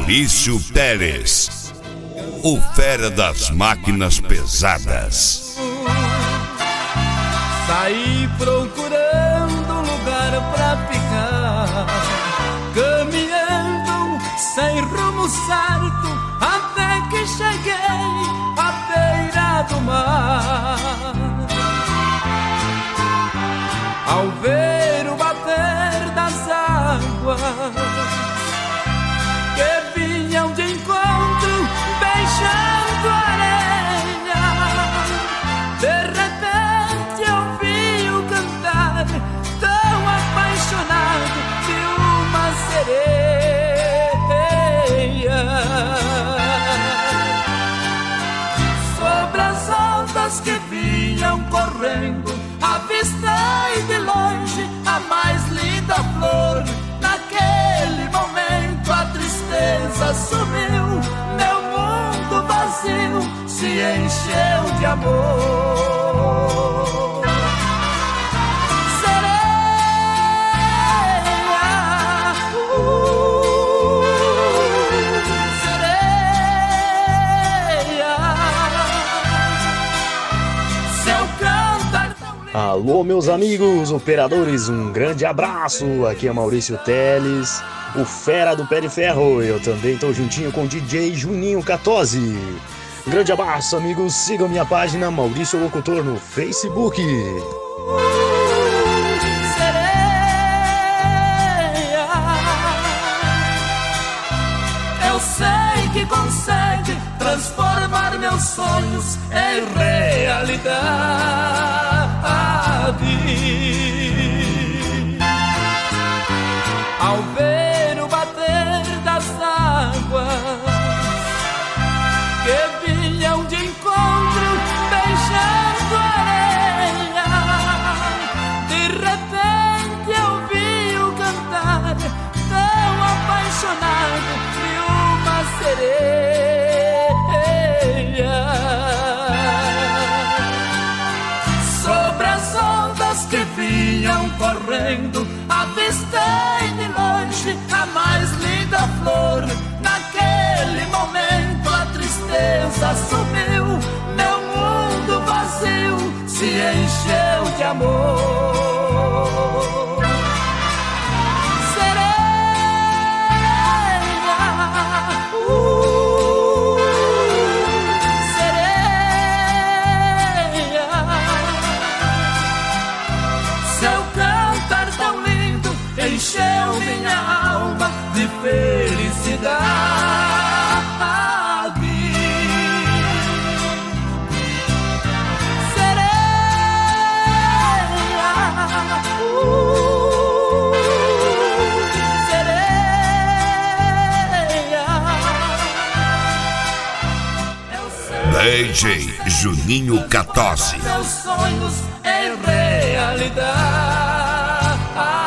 Maurício Teles, o fera das máquinas pesadas. Saí procurando lugar pra ficar, caminhando sem rumo certo, até que cheguei à beira do mar. Ao ver o bater das águas que vinham de encontro, beijando a areia, de repente ouvi o cantar tão apaixonado de uma sereia. Sobre as ondas que vinham correndo, avistei de longe a mais linda flor. Naquele momento a tristeza sumiu, meu mundo vazio se encheu de amor. Alô, meus amigos operadores, um grande abraço. Aqui é Maurício Teles, o fera do pé de ferro. Eu também tô juntinho com o DJ Juninho Catozzi. Grande abraço, amigos. Sigam minha página Maurício Locutor no Facebook. Eu sei que consegue transformar meus sonhos em realidade. Ao ver o bater das águas que vinham de encontro, beijando a areia, de repente eu vi o cantar tão apaixonado de uma sereia. Sobre as ondas que vinham correndo, avistei de longe a mais linda flor. Naquele momento a tristeza sumiu, meu mundo vazio se encheu de amor. Encheu minha alma de felicidade. Sereia, sereia. DJ Juninho Catozzi. Meus sonhos em realidade.